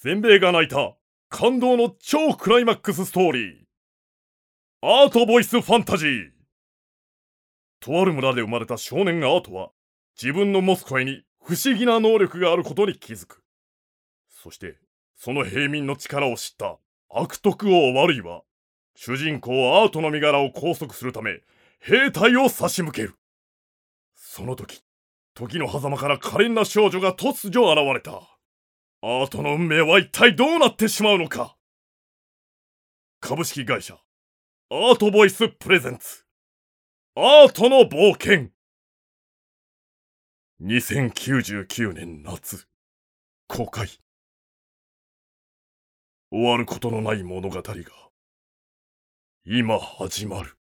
全米が泣いた感動の超クライマックスストーリー。アートボイスファンタジー。とある村で生まれた少年アートは、自分の持つ声に不思議な能力があることに気づく。そして、その平民の力を知った悪徳王ワルイは、主人公アートの身柄を拘束するため、兵隊を差し向ける。その時、時の狭間から可憐な少女が突如現れた。アートの運命は一体どうなってしまうのか。株式会社アートボイスプレゼンツアートの冒険。2099年夏、公開。終わることのない物語が今始まる。